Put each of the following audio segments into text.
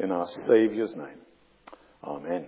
in our Saviour's name. Amen.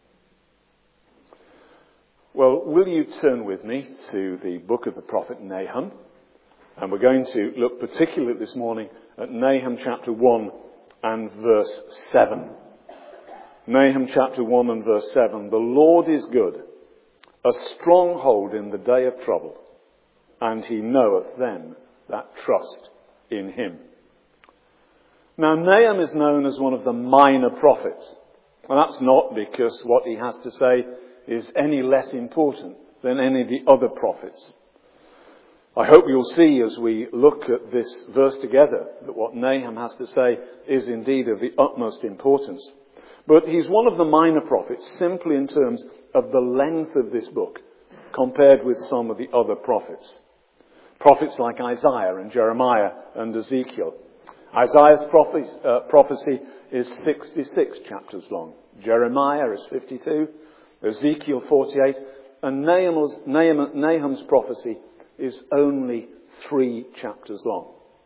Well, will you turn with me to the book of the prophet Nahum? And we're going to look particularly this morning at Nahum chapter 1 and verse 7. Nahum chapter 1 and verse 7. The Lord is good, a stronghold in the day of trouble, and he knoweth them that trust in him. Now, Nahum is known as one of the minor prophets. And that's not because what he has to say is any less important than any of the other prophets. I hope you'll see as we look at this verse together that what Nahum has to say is indeed of the utmost importance. But he's one of the minor prophets simply in terms of the length of this book compared with some of the other prophets. Prophets like Isaiah and Jeremiah and Ezekiel. Isaiah's prophecy is 66 chapters long. Jeremiah is 52. Ezekiel 48. And Nahum's prophecy is only 3 chapters long.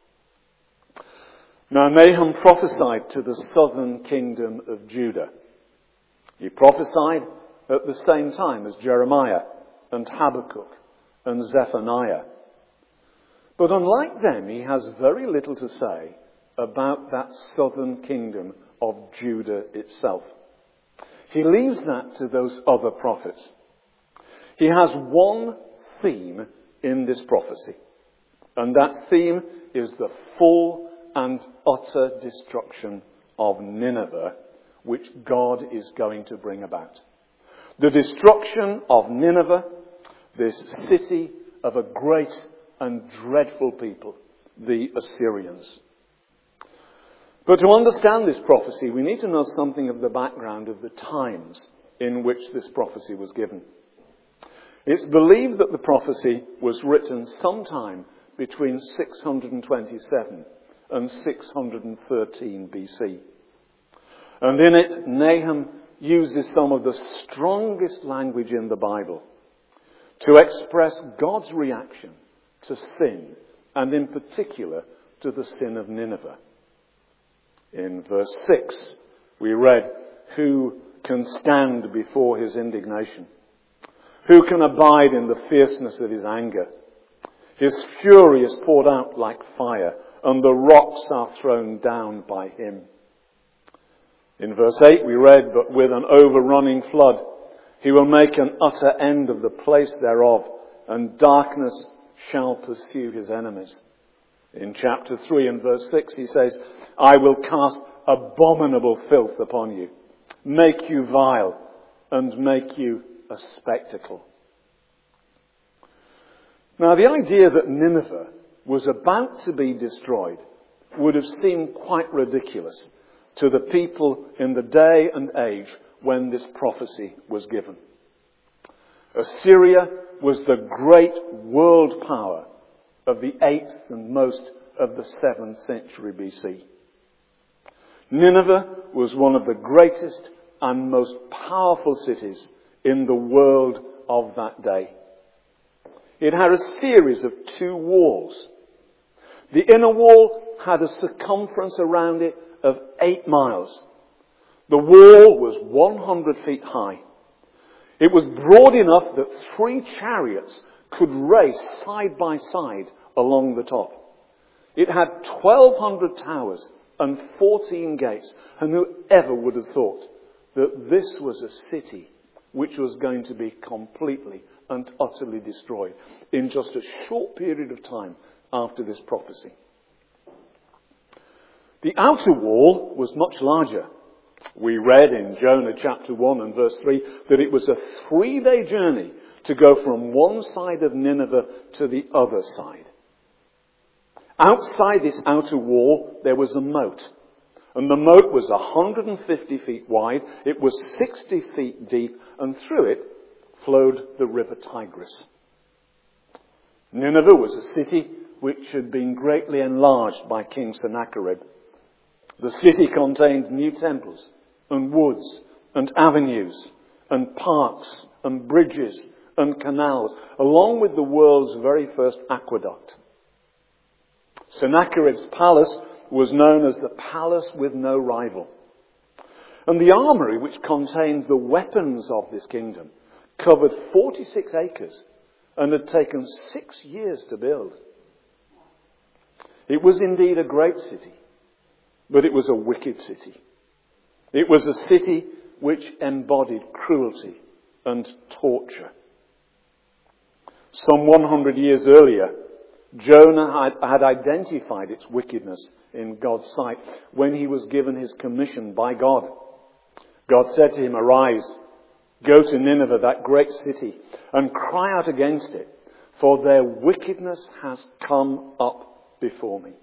Now, Nahum prophesied to the southern kingdom of Judah. He prophesied at the same time as Jeremiah and Habakkuk and Zephaniah. But unlike them, he has very little to say about that southern kingdom of Judah itself. He leaves that to those other prophets. He has one theme in this prophecy, and that theme is the full and utter destruction of Nineveh, which God is going to bring about. The destruction of Nineveh, this city of a great and dreadful people, the Assyrians. But to understand this prophecy, we need to know something of the background of the times in which this prophecy was given. It's believed that the prophecy was written sometime between 627 and 613 BC. And in it, Nahum uses some of the strongest language in the Bible to express God's reaction to sin, and in particular to the sin of Nineveh. In verse 6, we read, "Who can stand before his indignation? Who can abide in the fierceness of his anger? His fury is poured out like fire, and the rocks are thrown down by him." In verse 8 we read, "But with an overrunning flood he will make an utter end of the place thereof, and darkness shall pursue his enemies." In chapter 3 and verse 6 he says, "I will cast abominable filth upon you, make you vile, and make you a spectacle." Now, the idea that Nineveh was about to be destroyed would have seemed quite ridiculous to the people in the day and age when this prophecy was given. Assyria was the great world power of the 8th and most of the 7th century BC. Nineveh was one of the greatest and most powerful cities in the world of that day. It had a series of 2 walls. The inner wall had a circumference around it of 8 miles. The wall was 100 feet high. It was broad enough that 3 chariots could race side by side along the top. It had 1,200 towers and 14 gates. And whoever would have thought that this was a city which was going to be completely and utterly destroyed in just a short period of time after this prophecy. The outer wall was much larger. We read in Jonah chapter 1 and verse 3 that it was a 3-day journey to go from one side of Nineveh to the other side. Outside this outer wall, there was a moat. And the moat was 150 feet wide. It was 60 feet deep. And through it flowed the river Tigris. Nineveh was a city which had been greatly enlarged by King Sennacherib. The city contained new temples and woods and avenues and parks and bridges and canals, along with the world's very first aqueduct. Sennacherib's palace was known as the palace with no rival. And the armoury, which contained the weapons of this kingdom, covered 46 acres and had taken 6 years to build. It was indeed a great city, but it was a wicked city. It was a city which embodied cruelty and torture. Some 100 years earlier, Jonah had identified its wickedness in God's sight when he was given his commission by God. God said to him, "Arise, go to Nineveh, that great city, and cry out against it, for their wickedness has come up before me."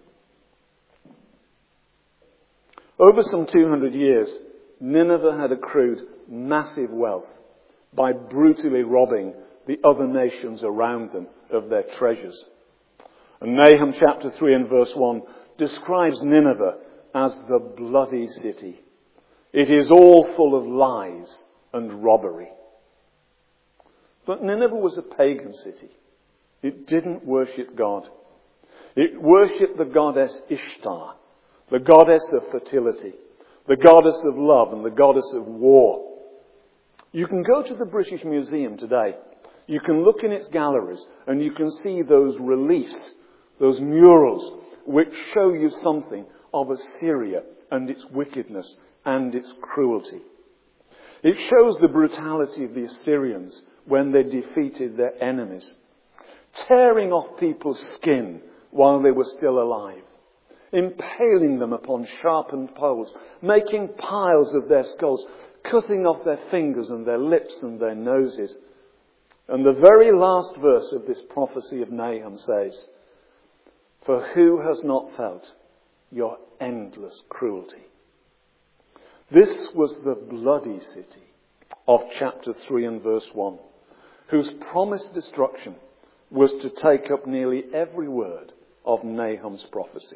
Over some 200 years, Nineveh had accrued massive wealth by brutally robbing the other nations around them of their treasures. And Nahum chapter 3 and verse 1 describes Nineveh as the bloody city. It is all full of lies and robbery. But Nineveh was a pagan city. It didn't worship God. It worshipped the goddess Ishtar, the goddess of fertility, the goddess of love, and the goddess of war. You can go to the British Museum today. You can look in its galleries and you can see those reliefs, those murals, which show you something of Assyria and its wickedness and its cruelty. It shows the brutality of the Assyrians when they defeated their enemies, tearing off people's skin while they were still alive, impaling them upon sharpened poles, making piles of their skulls, cutting off their fingers and their lips and their noses. And the very last verse of this prophecy of Nahum says, "For who has not felt your endless cruelty?" This was the bloody city of chapter 3 and verse 1, whose promised destruction was to take up nearly every word of Nahum's prophecy.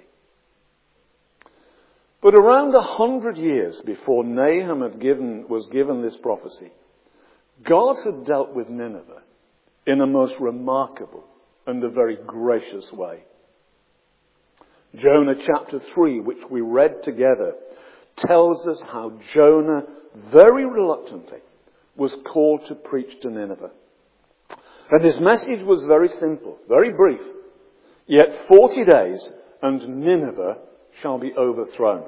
But around 100 years before Nahum was given this prophecy, God had dealt with Nineveh in a most remarkable and a very gracious way. Jonah chapter 3, which we read together, tells us how Jonah, very reluctantly, was called to preach to Nineveh. And his message was very simple, very brief. "Yet 40 days and Nineveh shall be overthrown."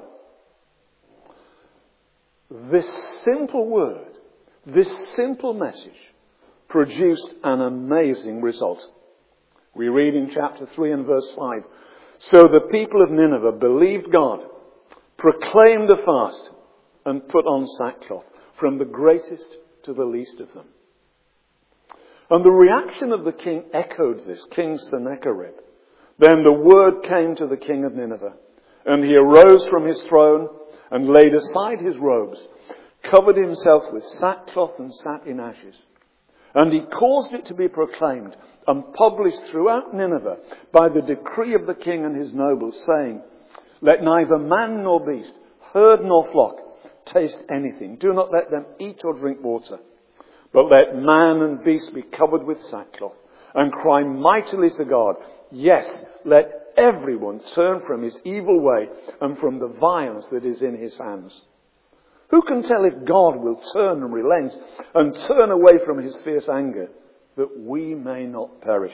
This simple word, this simple message produced an amazing result. We read in chapter 3 and verse 5, "So the people of Nineveh believed God, proclaimed a fast, and put on sackcloth, from the greatest to the least of them." And the reaction of the king echoed this, King Sennacherib. Then the word came to the king of Nineveh, and he arose from his throne and laid aside his robes, covered himself with sackcloth and sat in ashes. And he caused it to be proclaimed and published throughout Nineveh by the decree of the king and his nobles, saying, "Let neither man nor beast, herd nor flock, taste anything. Do not let them eat or drink water. But let man and beast be covered with sackcloth, and cry mightily to God. Yes, let everyone turn from his evil way and from the violence that is in his hands." Who can tell if God will turn and relent and turn away from his fierce anger, that we may not perish?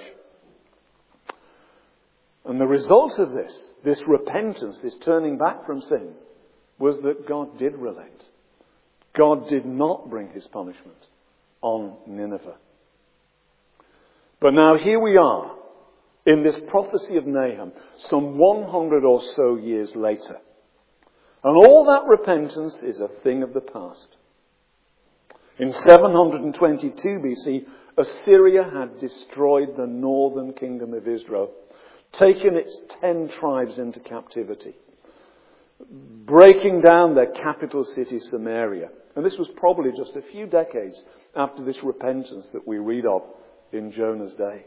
And the result of this repentance, this turning back from sin, was that God did relent. God did not bring his punishment on Nineveh. But now here we are in this prophecy of Nahum, some 100 or so years later. And all that repentance is a thing of the past. In 722 BC, Assyria had destroyed the northern kingdom of Israel, taken its 10 tribes into captivity, breaking down their capital city Samaria. And this was probably just a few decades after this repentance that we read of in Jonah's day.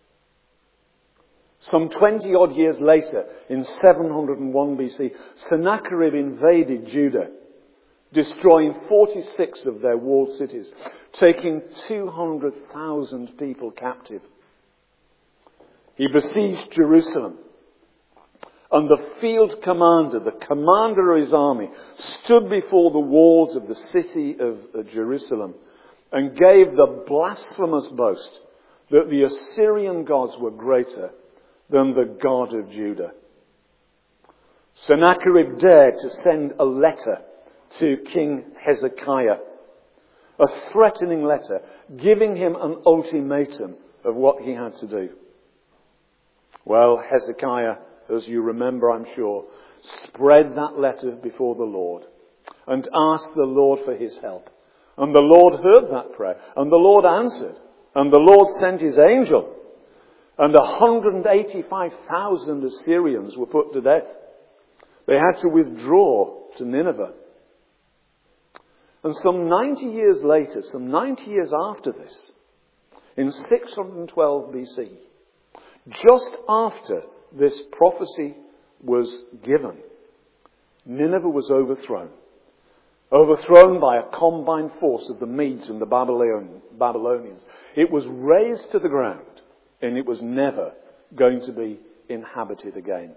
Some 20 odd years later, in 701 BC, Sennacherib invaded Judah, destroying 46 of their walled cities, taking 200,000 people captive. He besieged Jerusalem And the field commander, the commander of his army, stood before the walls of the city of Jerusalem and gave the blasphemous boast that the Assyrian gods were greater than the God of Judah. Sennacherib dared to send a letter to King Hezekiah, a threatening letter, giving him an ultimatum of what he had to do. Well, Hezekiah, as you remember, I'm sure, spread that letter before the Lord and asked the Lord for his help. And the Lord heard that prayer, and the Lord answered, and the Lord sent his angel, and 185,000 Assyrians were put to death. They had to withdraw to Nineveh. And some 90 years later, some 90 years after this, in 612 BC, just after this prophecy was given, Nineveh was overthrown. Overthrown by a combined force of the Medes and the Babylonians. It was razed to the ground, and it was never going to be inhabited again.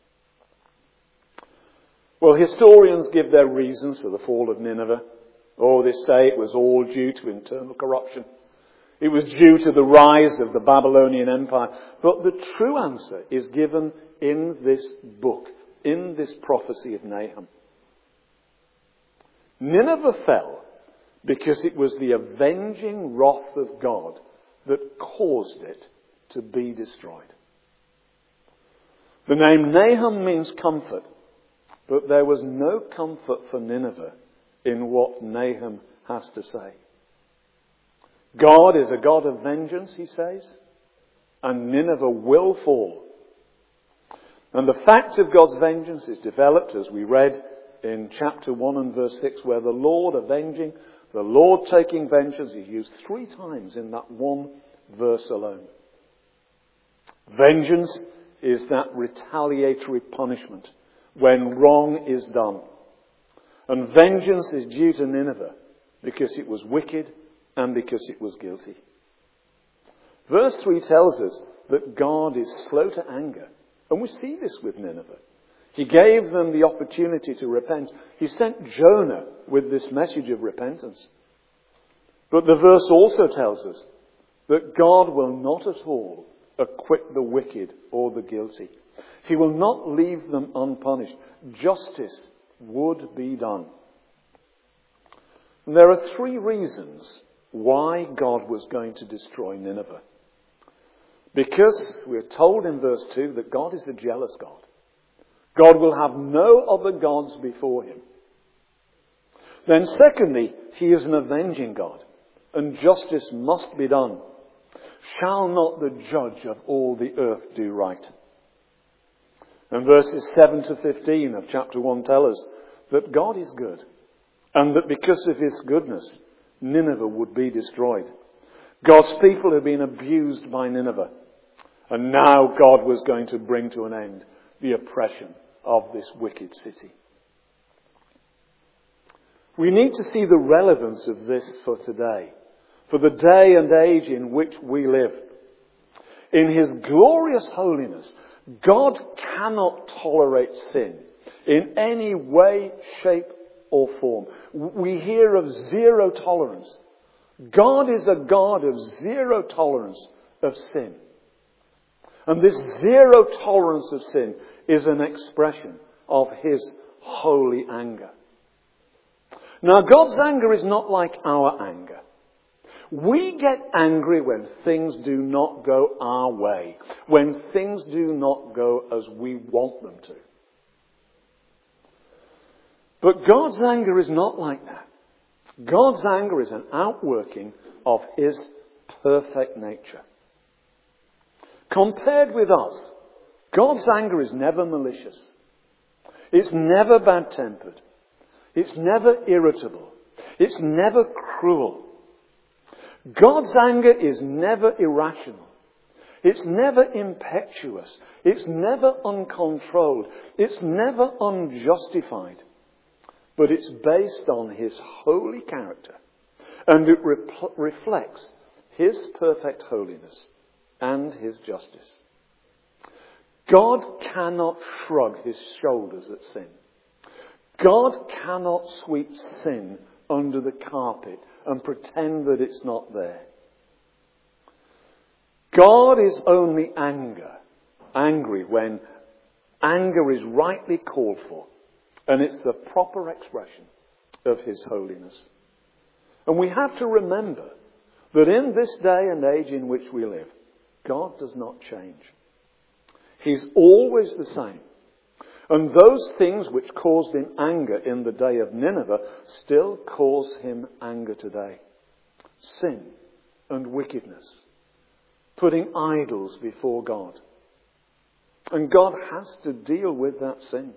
Well, historians give their reasons for the fall of Nineveh. Oh, they say it was all due to internal corruption. It was due to the rise of the Babylonian Empire. But the true answer is given in this book, in this prophecy of Nahum. Nineveh fell because it was the avenging wrath of God that caused it to be destroyed. The name Nahum means comfort, but there was no comfort for Nineveh in what Nahum has to say. God is a God of vengeance, he says, and Nineveh will fall. And the fact of God's vengeance is developed, as we read in chapter 1 and verse 6, where the Lord avenging, the Lord taking vengeance is used 3 times in that one verse alone. Vengeance is that retaliatory punishment when wrong is done. And vengeance is due to Nineveh because it was wicked and because it was guilty. Verse 3 tells us that God is slow to anger. And we see this with Nineveh. He gave them the opportunity to repent. He sent Jonah with this message of repentance. But the verse also tells us that God will not at all acquit the wicked or the guilty. He will not leave them unpunished. Justice would be done. And there are 3 reasons why God was going to destroy Nineveh. Because we're told in verse 2 that God is a jealous God. God will have no other gods before him. Then secondly, he is an avenging God, and justice must be done. Shall not the judge of all the earth do right? And verses 7 to 15 of chapter 1 tell us that God is good, and that because of his goodness, Nineveh would be destroyed. God's people have been abused by Nineveh, and now God was going to bring to an end the oppression of this wicked city. We need to see the relevance of this for today, for the day and age in which we live. In his glorious holiness, God cannot tolerate sin in any way, shape or form. We hear of zero tolerance. God is a God of zero tolerance of sin. And this zero tolerance of sin is an expression of his holy anger. Now, God's anger is not like our anger. We get angry when things do not go our way, when things do not go as we want them to. But God's anger is not like that. God's anger is an outworking of his perfect nature. Compared with us, God's anger is never malicious. It's never bad-tempered. It's never irritable. It's never cruel. God's anger is never irrational. It's never impetuous. It's never uncontrolled. It's never unjustified. But it's based on his holy character. And it reflects his perfect holiness and his justice. God cannot shrug his shoulders at sin. God cannot sweep sin under the carpet and pretend that it's not there. God is only angry when anger is rightly called for, and it's the proper expression of his holiness. And we have to remember that in this day and age in which we live, God does not change. He's always the same. And those things which caused him anger in the day of Nineveh still cause him anger today. Sin and wickedness. Putting idols before God. And God has to deal with that sin.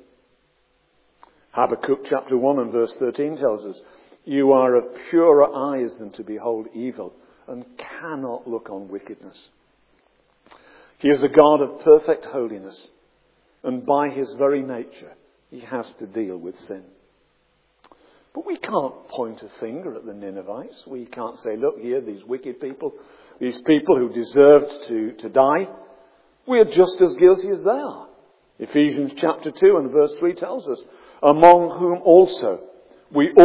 Habakkuk chapter 1 and verse 13 tells us, "You are of purer eyes than to behold evil, and cannot look on wickedness." He is a God of perfect holiness, and by his very nature, he has to deal with sin. But we can't point a finger at the Ninevites. We can't say, look here, these wicked people, these people who deserved to die, we are just as guilty as they are. Ephesians chapter 2 and verse 3 tells us, "Among whom also we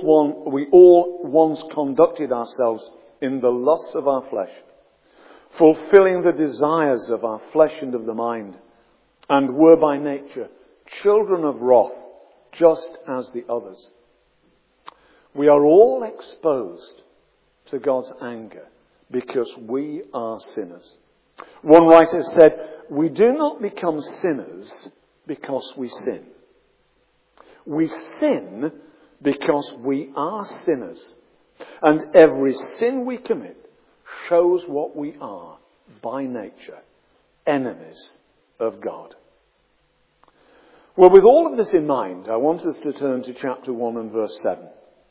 all once conducted ourselves in the lusts of our flesh, fulfilling the desires of our flesh and of the mind, and were by nature children of wrath, just as the others." We are all exposed to God's anger because we are sinners. One writer said, "We do not become sinners because we sin. We sin because we are sinners. And every sin we commit shows what we are by nature, enemies of God." Well, with all of this in mind, I want us to turn to chapter 1 and verse 7.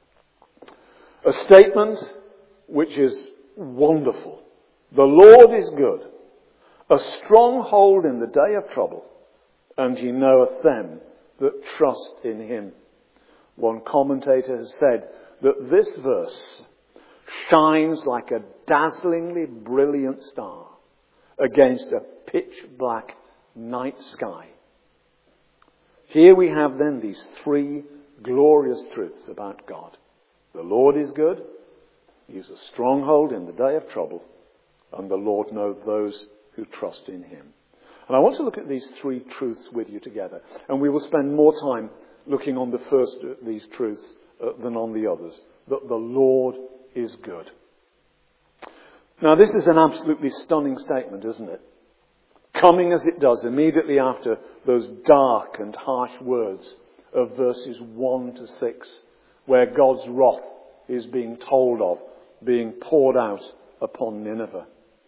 A statement which is wonderful. "The Lord is good, a stronghold in the day of trouble, and he knoweth them that trust in him." One commentator has said that this verse shines like a dazzlingly brilliant star against a pitch black night sky. Here we have then these three glorious truths about God. The Lord is good, he is a stronghold in the day of trouble, and the Lord knows those who trust in him. And I want to look at these three truths with you together, and we will spend more time looking on the first of these truths than on the others, that the Lord is good. Now, this is an absolutely stunning statement, isn't it? Coming as it does immediately after those dark and harsh words of verses 1 to 6, where God's wrath is being told of, being poured out upon Nineveh.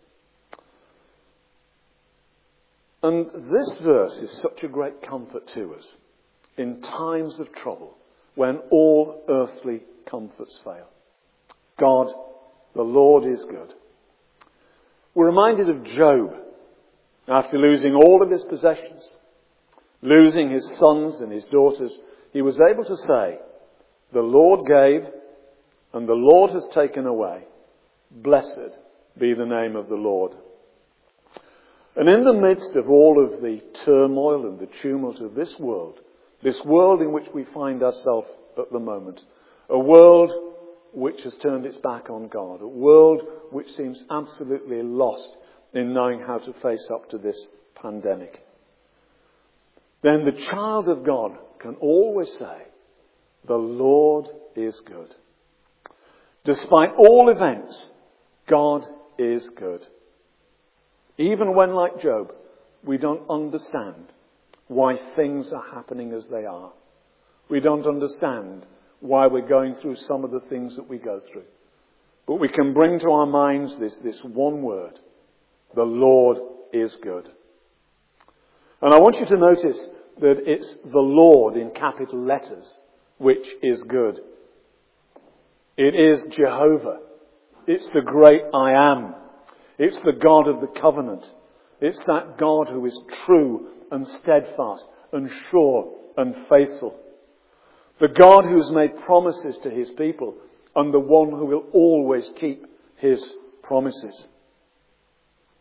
And this verse is such a great comfort to us in times of trouble, when all earthly comforts fail. God, the Lord is good. We're reminded of Job. After losing all of his possessions, losing his sons and his daughters, he was able to say, "The Lord gave, and the Lord has taken away. Blessed be the name of the Lord." And in the midst of all of the turmoil and the tumult of this world in which we find ourselves at the moment, a world which has turned its back on God, a world which seems absolutely lost in knowing how to face up to this pandemic, then the child of God can always say, "The Lord is good." Despite all events, God is good. Even when, like Job, we don't understand why things are happening as they are. We don't understand why we're going through some of the things that we go through. But we can bring to our minds this one word: the Lord is good. And I want you to notice that it's the Lord in capital letters which is good. It is Jehovah. It's the great I am. It's the God of the covenant. It's that God who is true and steadfast and sure and faithful. The God who's made promises to his people and the one who will always keep his promises.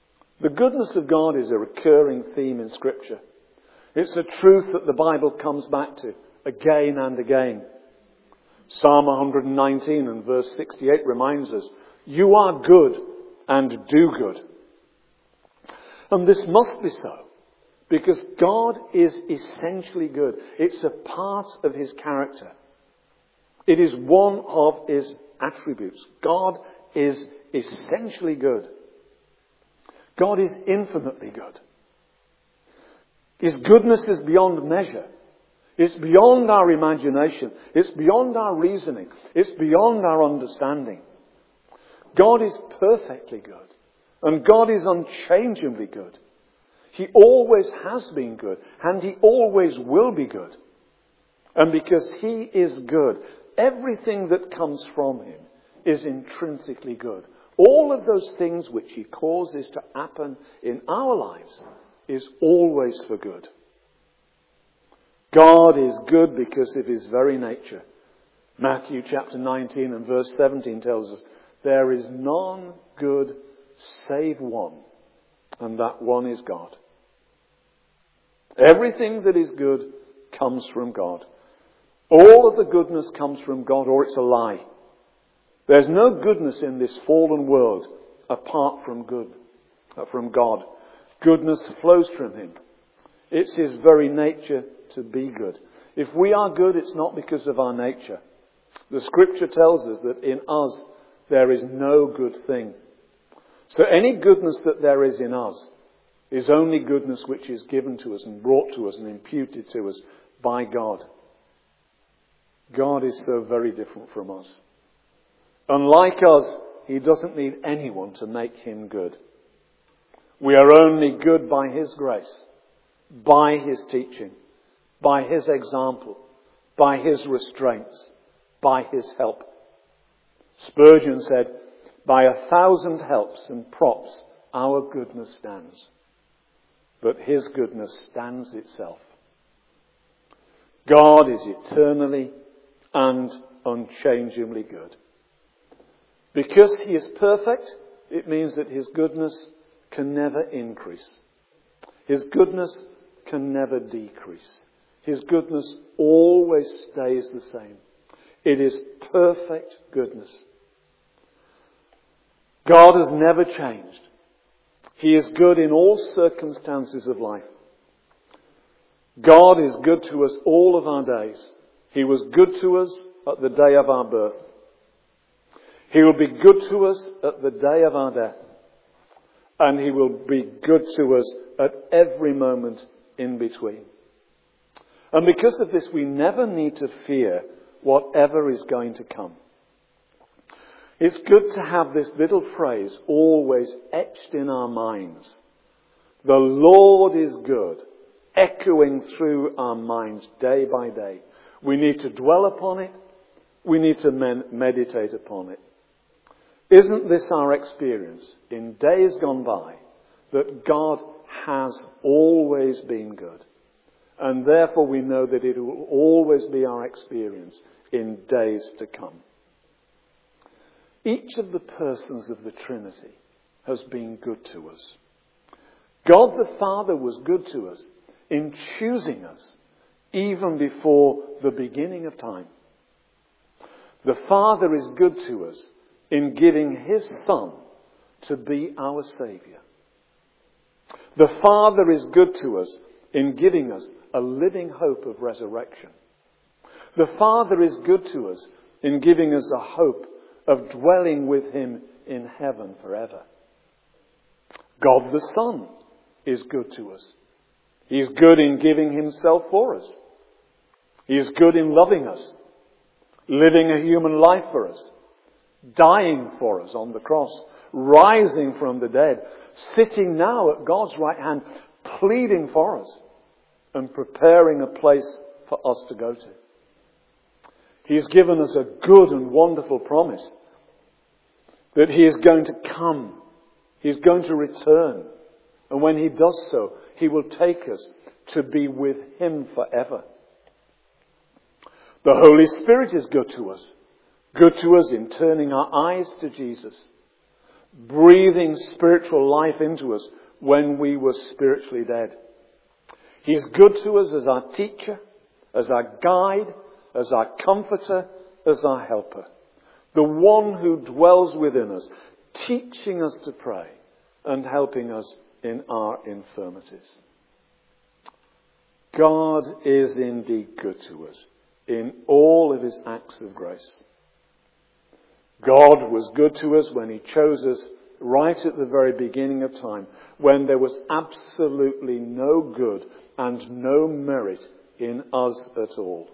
The goodness of God is a recurring theme in Scripture. It's a truth that the Bible comes back to again and again. Psalm 119 and verse 68 reminds us, "You are good and do good." And this must be so, because God is essentially good. It's a part of his character. It is one of his attributes. God is essentially good. God is infinitely good. His goodness is beyond measure. It's beyond our imagination. It's beyond our reasoning. It's beyond our understanding. God is perfectly good. And God is unchangeably good. He always has been good. And he always will be good. And because he is good, everything that comes from him is intrinsically good. All of those things which he causes to happen in our lives is always for good. God is good because of his very nature. Matthew chapter 19 and verse 17 tells us, "There is none good save one, and that one is God." Everything that is good comes from God. All of the goodness comes from God, or it's a lie. There's no goodness in this fallen world apart from God. Goodness flows from him. It's his very nature to be good. If we are good, it's not because of our nature. The Scripture tells us that in us there is no good thing. So any goodness that there is in us is only goodness which is given to us and brought to us and imputed to us by God. God is so very different from us. Unlike us, he doesn't need anyone to make him good. We are only good by his grace, by his teaching, by his example, by his restraints, by his help. Spurgeon said, "By 1,000 helps and props, our goodness stands. But his goodness stands itself." God is eternally and unchangeably good. Because he is perfect, it means that his goodness can never increase. His goodness can never decrease. His goodness always stays the same. It is perfect goodness. God has never changed. He is good in all circumstances of life. God is good to us all of our days. He was good to us at the day of our birth. He will be good to us at the day of our death. And he will be good to us at every moment in between. And because of this, we never need to fear whatever is going to come. It's good to have this little phrase always etched in our minds. The Lord is good, echoing through our minds day by day. We need to dwell upon it. We need to meditate upon it. Isn't this our experience in days gone by, that God has always been good? And therefore we know that it will always be our experience in days to come. Each of the persons of the Trinity has been good to us. God the Father was good to us in choosing us even before the beginning of time. The Father is good to us in giving his Son to be our Saviour. The Father is good to us in giving us a living hope of resurrection. The Father is good to us in giving us a hope of dwelling with him in heaven forever. God the Son is good to us. He is good in giving himself for us. He is good in loving us, living a human life for us, dying for us on the cross, rising from the dead, sitting now at God's right hand, pleading for us and preparing a place for us to go to. He has given us a good and wonderful promise that he is going to come. He is going to return. And when he does so, he will take us to be with him forever. The Holy Spirit is good to us. Good to us in turning our eyes to Jesus, breathing spiritual life into us when we were spiritually dead. He is good to us as our teacher, as our guide, as our comforter, as our helper. The one who dwells within us, teaching us to pray and helping us in our infirmities. God is indeed good to us in all of his acts of grace. God was good to us when he chose us right at the very beginning of time, when there was absolutely no good and no merit in us at all.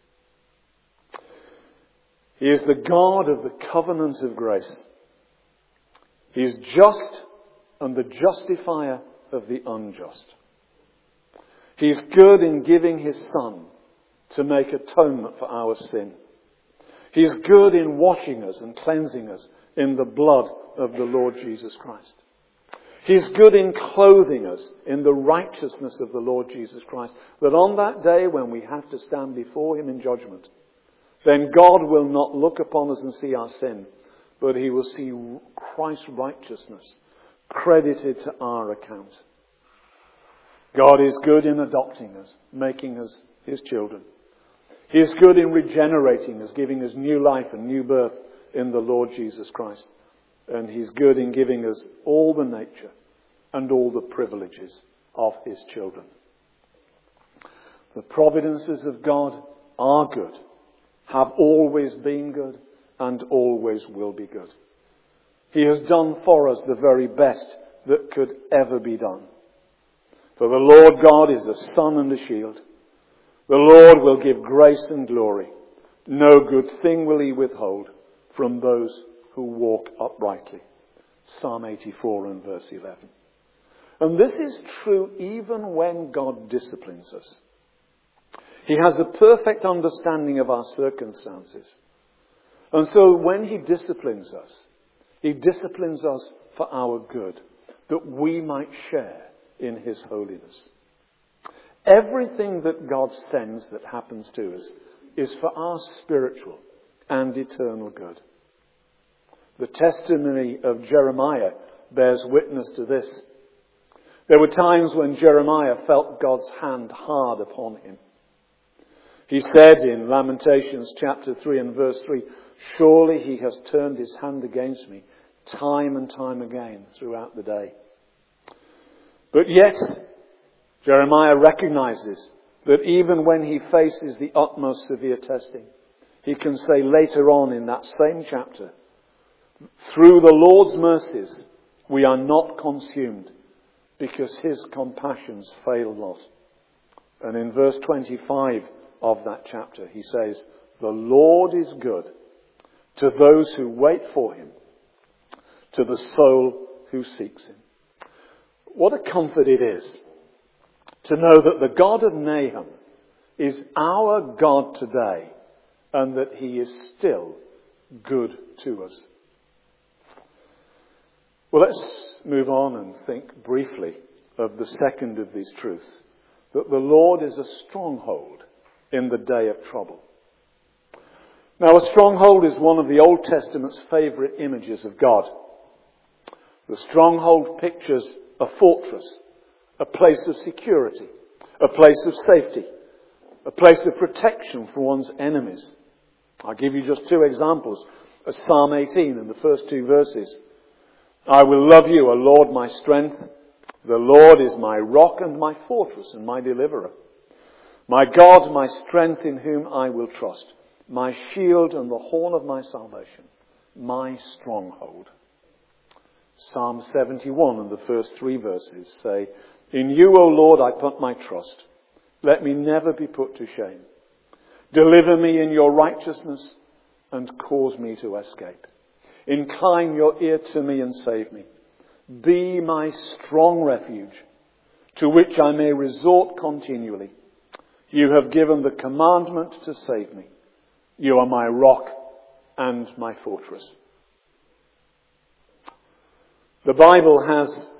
He is the God of the covenant of grace. He is just and the justifier of the unjust. He is good in giving his Son to make atonement for our sin. He is good in washing us and cleansing us in the blood of the Lord Jesus Christ. He is good in clothing us in the righteousness of the Lord Jesus Christ, that on that day when we have to stand before him in judgment, then God will not look upon us and see our sin, but he will see Christ's righteousness credited to our account. God is good in adopting us, making us his children. He is good in regenerating us, giving us new life and new birth in the Lord Jesus Christ. And he's good in giving us all the nature and all the privileges of his children. The providences of God are good, have always been good, and always will be good. He has done for us the very best that could ever be done. For the Lord God is a sun and a shield. The Lord will give grace and glory. No good thing will he withhold from those who walk uprightly. Psalm 84 and verse 11. And this is true even when God disciplines us. He has a perfect understanding of our circumstances. And so when he disciplines us for our good, that we might share in his holiness. Everything that God sends that happens to us is for our spiritual and eternal good. The testimony of Jeremiah bears witness to this. There were times when Jeremiah felt God's hand hard upon him. He said in Lamentations chapter 3 and verse 3, "Surely he has turned his hand against me time and time again throughout the day." But yet, Jeremiah recognizes that even when he faces the utmost severe testing, he can say later on in that same chapter, "Through the Lord's mercies we are not consumed, because his compassions fail not." And in verse 25 of that chapter, he says, "The Lord is good to those who wait for him, to the soul who seeks him." What a comfort it is to know that the God of Nahum is our God today, and that he is still good to us. Well, let's move on and think briefly of the second of these truths, that the Lord is a stronghold in the day of trouble. Now, a stronghold is one of the Old Testament's favourite images of God. The stronghold pictures a fortress, a place of security, a place of safety, a place of protection for one's enemies. I'll give you just two examples of Psalm 18 and the first two verses. "I will love you, O Lord, my strength. The Lord is my rock and my fortress and my deliverer. My God, my strength in whom I will trust. My shield and the horn of my salvation. My stronghold." Psalm 71 and the first three verses say, "In you, O Lord, I put my trust. Let me never be put to shame. Deliver me in your righteousness and cause me to escape. Incline your ear to me and save me. Be my strong refuge, to which I may resort continually. You have given the commandment to save me. You are my rock and my fortress." The Bible has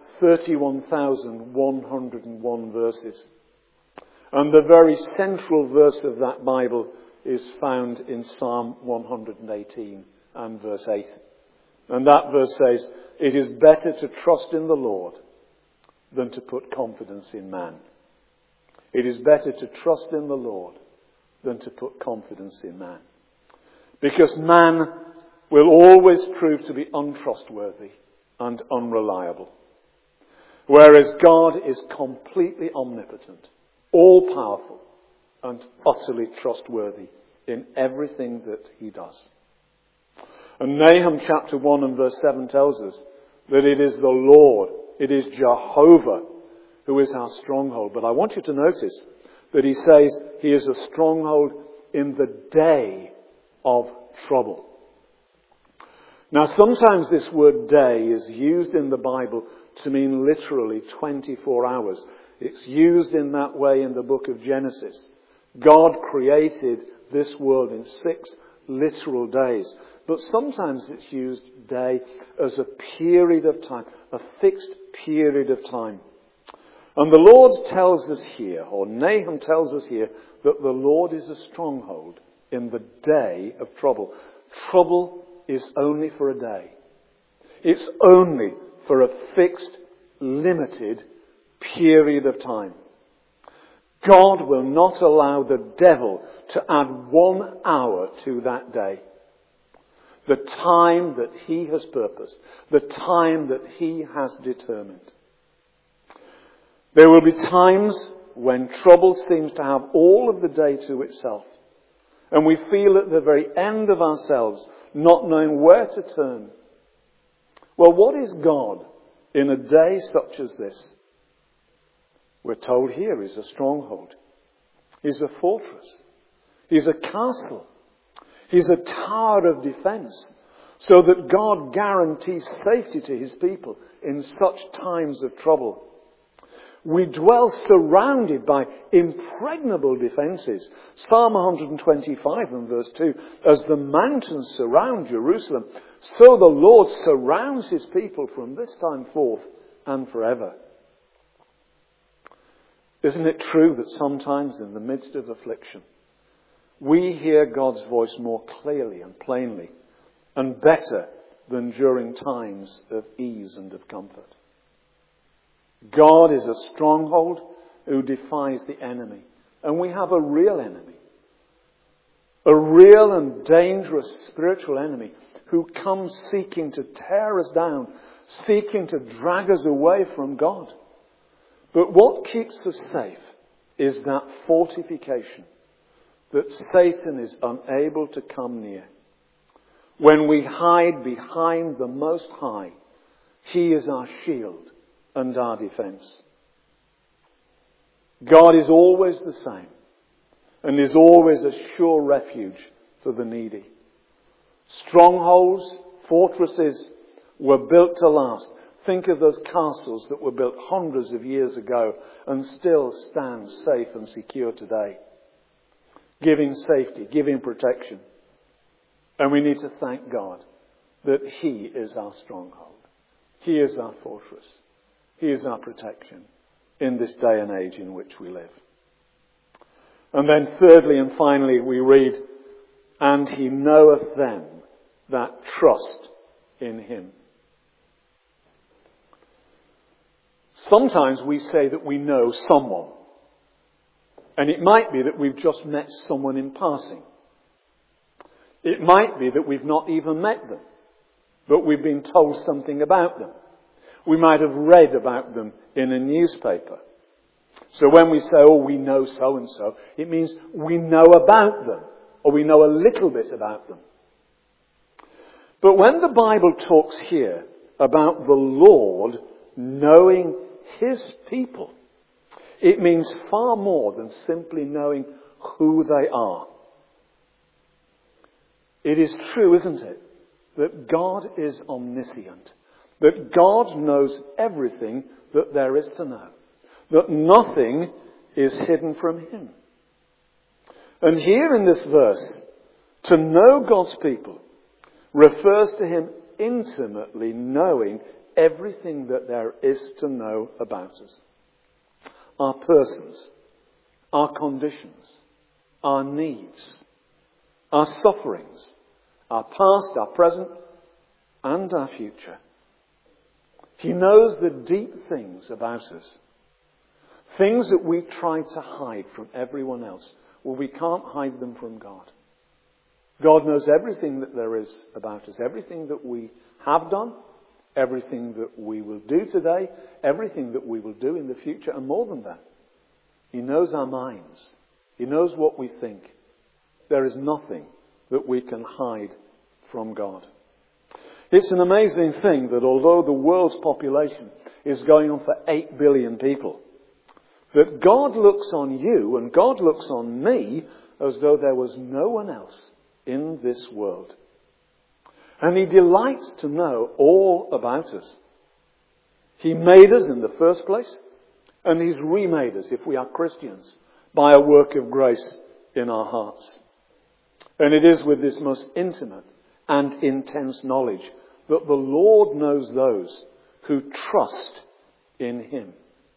31,101 verses. And the very central verse of that Bible is found in Psalm 118 and verse 8. And that verse says, "It is better to trust in the Lord than to put confidence in man. It is better to trust in the Lord than to put confidence in man. Because man will always prove to be untrustworthy and unreliable. Whereas God is completely omnipotent, all-powerful, and utterly trustworthy in everything that he does. And Nahum chapter 1 and verse 7 tells us that it is the Lord, it is Jehovah, who is our stronghold. But I want you to notice that he says he is a stronghold in the day of trouble. Now, sometimes this word day is used in the Bible to mean literally 24 hours. It's used in that way in the book of Genesis. God created this world in 6 literal days. But sometimes it's used day as a period of time, a fixed period of time. And the Lord tells us here, or Nahum tells us here, that the Lord is a stronghold in the day of trouble. Trouble is only for a day. It's only for a fixed, limited period of time. God will not allow the devil to add 1 hour to that day. The time that he has purposed, the time that he has determined. There will be times when trouble seems to have all of the day to itself. And we feel at the very end of ourselves, not knowing where to turn. Well, what is God in a day such as this? We're told here he's a stronghold. He's a fortress. He's a castle. He's a tower of defense. So that God guarantees safety to his people in such times of trouble. We dwell surrounded by impregnable defences. Psalm 125 and verse 2, as the mountains surround Jerusalem, so the Lord surrounds his people from this time forth and forever. Isn't it true that sometimes in the midst of affliction, we hear God's voice more clearly and plainly and better than during times of ease and of comfort? God is a stronghold who defies the enemy. And we have a real enemy. A real and dangerous spiritual enemy who comes seeking to tear us down, seeking to drag us away from God. But what keeps us safe is that fortification that Satan is unable to come near. When we hide behind the Most High, he is our shield and our defense. God is always the same and is always a sure refuge for the needy. Strongholds, fortresses were built to last. Think of those castles that were built hundreds of years ago and still stand safe and secure today. Giving safety, giving protection. And we need to thank God that he is our stronghold. He is our fortress. He is our protection in this day and age in which we live. And then thirdly and finally we read, and he knoweth them that trust in him. Sometimes we say that we know someone. And it might be that we've just met someone in passing. It might be that we've not even met them, but we've been told something about them. We might have read about them in a newspaper. So when we say, oh, we know so-and-so, it means we know about them, or we know a little bit about them. But when the Bible talks here about the Lord knowing his people, it means far more than simply knowing who they are. It is true, isn't it, that God is omniscient. That God knows everything that there is to know. That nothing is hidden from him. And here in this verse, to know God's people refers to him intimately knowing everything that there is to know about us. Our persons, our conditions, our needs, our sufferings, our past, our present, and our future. He knows the deep things about us. Things that we try to hide from everyone else. Well, we can't hide them from God. God knows everything that there is about us. Everything that we have done. Everything that we will do today. Everything that we will do in the future. And more than that, He knows our minds. He knows what we think. There is nothing that we can hide from God. It's an amazing thing that although the world's population is going on for 8 billion people, that God looks on you and God looks on me as though there was no one else in this world. And He delights to know all about us. He made us in the first place, and He's remade us, if we are Christians, by a work of grace in our hearts. And it is with this most intimate and intense knowledge that the Lord knows those who trust in Him.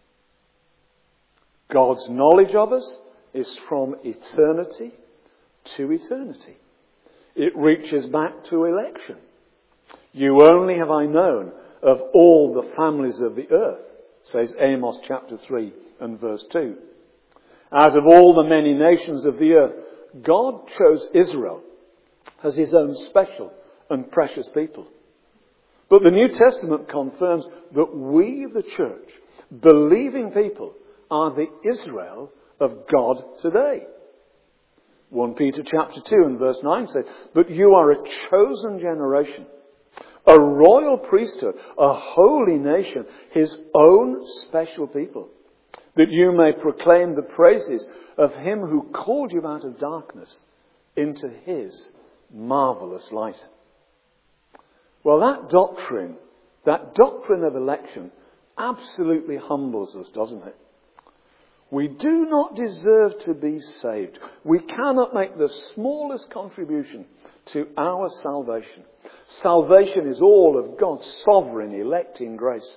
God's knowledge of us is from eternity to eternity. It reaches back to election. You only have I known of all the families of the earth, says Amos chapter 3 and verse 2. Out of all the many nations of the earth, God chose Israel as His own special and precious people. But the New Testament confirms that we, the church, believing people, are the Israel of God today. 1 Peter chapter 2 and verse 9 says, "But you are a chosen generation, a royal priesthood, a holy nation, His own special people, that you may proclaim the praises of Him who called you out of darkness into His marvelous light." Well, that doctrine of election absolutely humbles us, doesn't it? We do not deserve to be saved. We cannot make the smallest contribution to our salvation. Salvation is all of God's sovereign electing grace.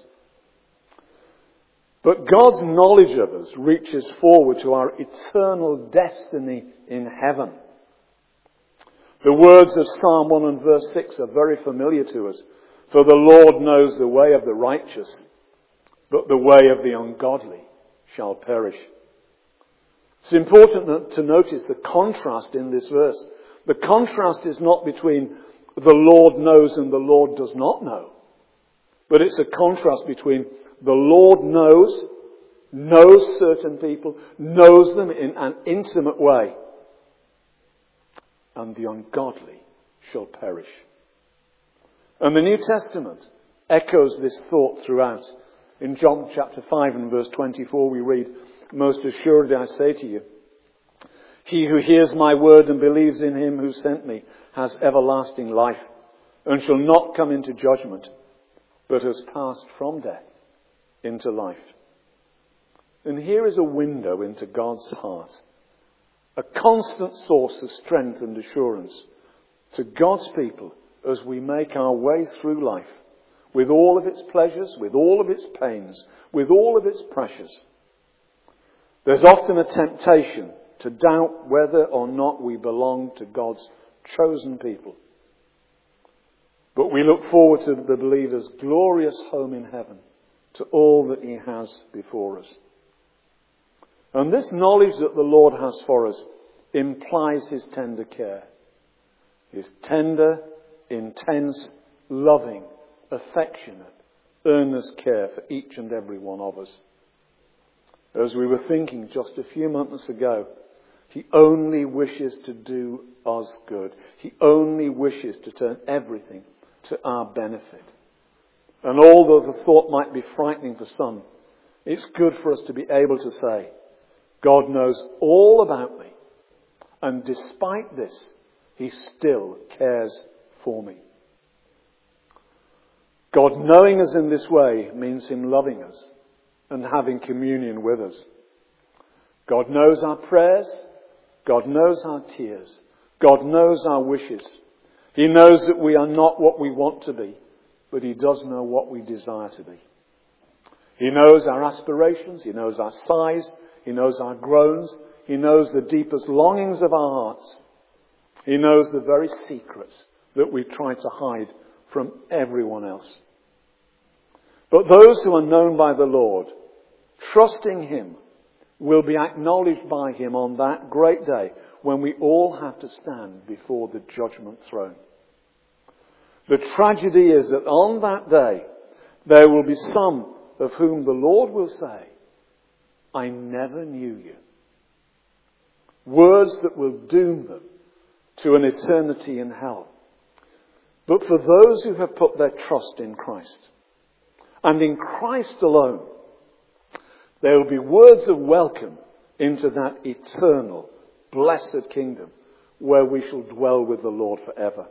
But God's knowledge of us reaches forward to our eternal destiny in heaven. The words of Psalm 1 and verse 6 are very familiar to us. For the Lord knows the way of the righteous, but the way of the ungodly shall perish. It's important to notice the contrast in this verse. The contrast is not between the Lord knows and the Lord does not know. But it's a contrast between the Lord knows certain people, knows them in an intimate way, and the ungodly shall perish. And the New Testament echoes this thought throughout. In John chapter 5 and verse 24 we read, "Most assuredly I say to you, he who hears my word and believes in Him who sent me has everlasting life, and shall not come into judgment, but has passed from death into life." And here is a window into God's heart, a constant source of strength and assurance to God's people as we make our way through life, with all of its pleasures, with all of its pains, with all of its pressures. There's often a temptation to doubt whether or not we belong to God's chosen people. But we look forward to the believer's glorious home in heaven, to all that He has before us. And this knowledge that the Lord has for us implies His tender care. His tender, intense, loving, affectionate, earnest care for each and every one of us. As we were thinking just a few moments ago, He only wishes to do us good. He only wishes to turn everything to our benefit. And although the thought might be frightening for some, it's good for us to be able to say, God knows all about me, and despite this, He still cares for me. God knowing us in this way means Him loving us and having communion with us. God knows our prayers. God knows our tears. God knows our wishes. He knows that we are not what we want to be, but He does know what we desire to be. He knows our aspirations. He knows our sighs. He knows our groans. He knows the deepest longings of our hearts. He knows the very secrets that we try to hide from everyone else. But those who are known by the Lord, trusting Him, will be acknowledged by Him on that great day when we all have to stand before the judgment throne. The tragedy is that on that day, there will be some of whom the Lord will say, I never knew you. Words that will doom them to an eternity in hell. But for those who have put their trust in Christ, and in Christ alone, there will be words of welcome into that eternal, blessed kingdom where we shall dwell with the Lord forever.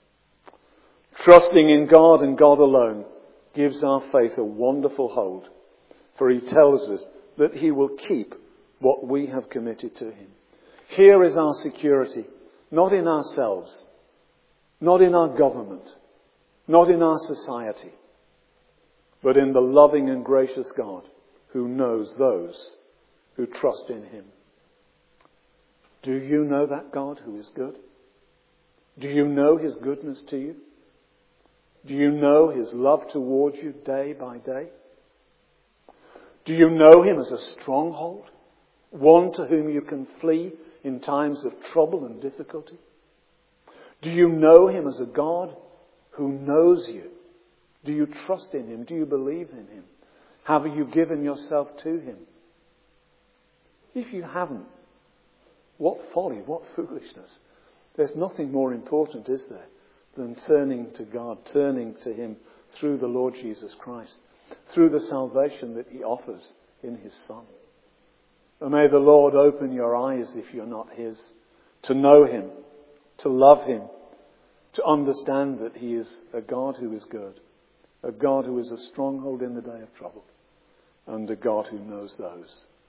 Trusting in God and God alone gives our faith a wonderful hold, for He tells us that He will keep what we have committed to Him. Here is our security, not in ourselves, not in our government, not in our society, but in the loving and gracious God who knows those who trust in Him. Do you know that God who is good? Do you know His goodness to you? Do you know His love towards you day by day? Do you know Him as a stronghold? One to whom you can flee in times of trouble and difficulty? Do you know Him as a God who knows you? Do you trust in Him? Do you believe in Him? Have you given yourself to Him? If you haven't, what folly, what foolishness. There's nothing more important, is there, than turning to God, turning to Him through the Lord Jesus Christ, through the salvation that He offers in His Son. And may the Lord open your eyes, if you're not His, to know Him, to love Him, to understand that He is a God who is good, a God who is a stronghold in the day of trouble, and a God who knows those